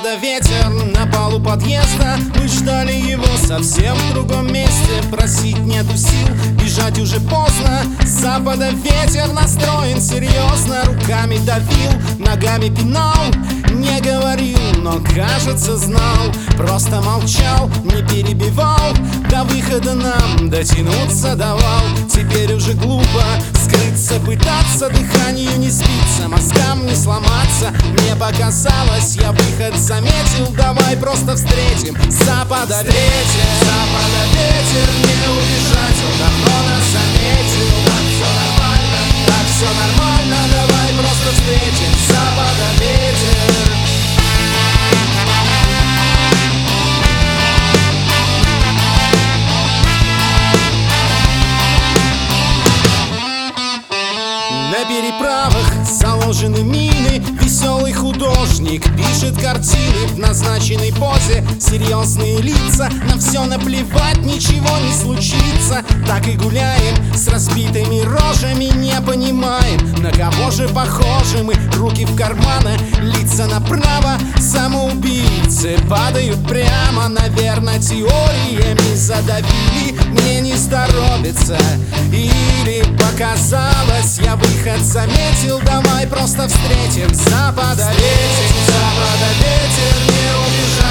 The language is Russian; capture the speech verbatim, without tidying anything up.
запада ветер на полу подъезда. Мы ждали его совсем в другом месте. Просить нету сил, бежать уже поздно. С запада ветер настроен серьезно. Руками давил, ногами пинал. Не говорил, но кажется знал. Просто молчал, не перебивал. До выхода нам дотянуться давал. Теперь уже глупо скрыться, пытаться. Дыханию не сбиться, мозгам не сломаться. Мне показалось, я выход заметил. Давай просто встретим запада ветер. Запада ветер, не убежать, он давно нас заметил. Так все нормально, так все нормально. Давай просто встретим запада ветер. На переправах заложены мины. Веселый художник пишет картины в назначенной позе. Серьезные лица, нам все наплевать, ничего не случится. Так и гуляем с разбитыми рожами, не понимаем, на кого же похожи мы. Руки в карманы, лица направо. Самоубийцы падают прямо. Наверное, теориями задавили. Мне не здоровится. Или показалось, я выход заметил. Давай просто встретим запада ветер. Запада ветер, не убежать.